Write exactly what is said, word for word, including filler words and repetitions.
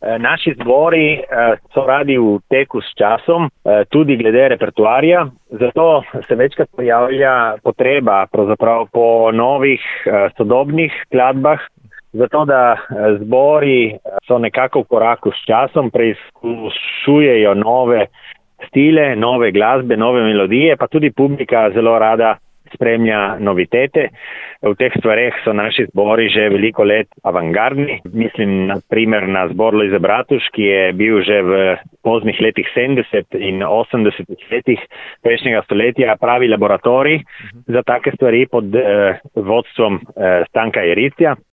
Naši zbori so radi v teku s časom, tudi glede repertoarja, zato se večkrat pojavlja potreba pravzaprav po novih sodobnih skladbah, zato da zbori so nekako v koraku s časom, preizkušujejo nove stile, nove glasbe, nove melodije, pa tudi publika zelo rada spremlja novitete. V teh stvareh so naši zbori že veliko let avangardni. Mislim na primer na zbor Lojze Bratuš, ki je bil že v poznih letih sedemdeset in osemdesetih letih prejšnjega stoletja pravi laboratorij za take stvari pod eh, vodstvom eh, Stanka Jericija.